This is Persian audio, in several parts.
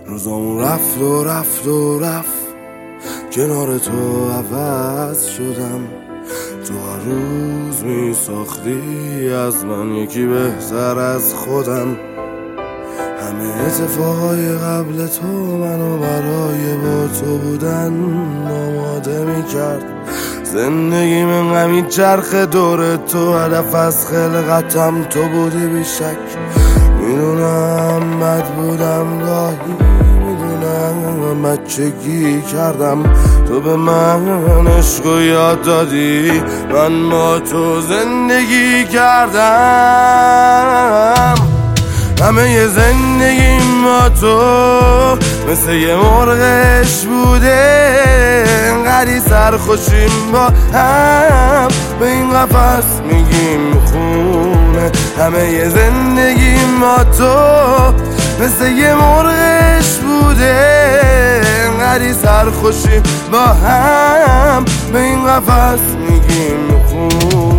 روزامون رفت و رفت و رفت، کنار تو عوض شدم. تو هر روز می ساختی از من یکی بهتر از خودم. همه اتفاقای قبل تو منو برای با تو بودن آماده می کرد. زندگی من غمی چرخ دور تو، هدف از خلقتم تو بودی بیشک. میدونم بد بودم گاهی، میدونم بچگی کردم. تو به من عشق یاد دادی، من با تو زندگی کردم. همه ی زندگیم با تو مثل یه مرغش بوده، انقدی سرخوشیم با هم به این قفس میگیم خونه. همه ی زندگیم با تو مثل یه مرغش بوده، انقدی سرخوشیم با هم به این قفس میگیم خونه.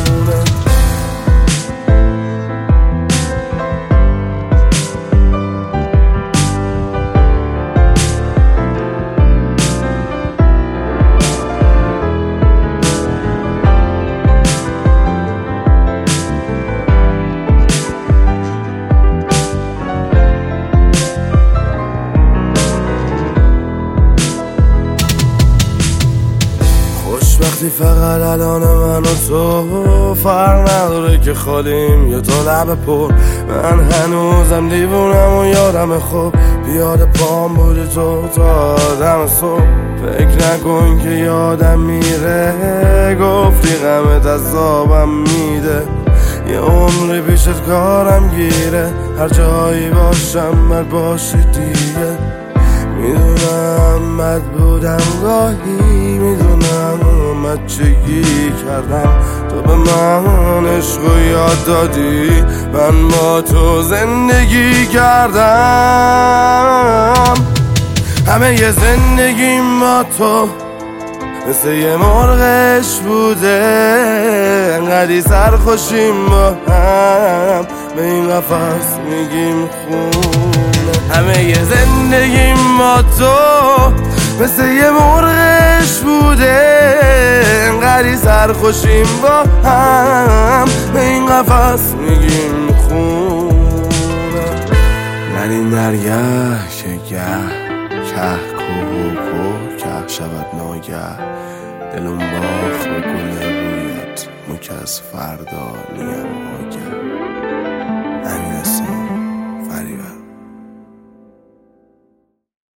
وقتی فقط الان من و تو فرق نداره که خالیم یا تو لب پر. من هنوزم دیوونم و یادم خوب، پیاده پام بودی تو تا دم صبح. فکر نکن که یادم میره، گفتی غمت عذابم میده. یه عمری پیشت کارم گیره، هر جایی باشم بد باشی دیگه. میدونم بد بودم گاهی، میدونم بچگی کردم. تو به من عشق و یاد دادی، من با تو زندگی کردم. همه ی زندگیم با تو مثل یه مرغش بوده، انقدی سرخوشیم با هم به این قفس میگیم خونه. همه ی زندگیم با تو مثل یه مرغش بوده، انقدی سرخوشیم با هم به این قفس میگیم خونه. نرین درگه که گه که که شود ناگه، دلم باخت به گل رویت، مو که از فردا نیم آگه.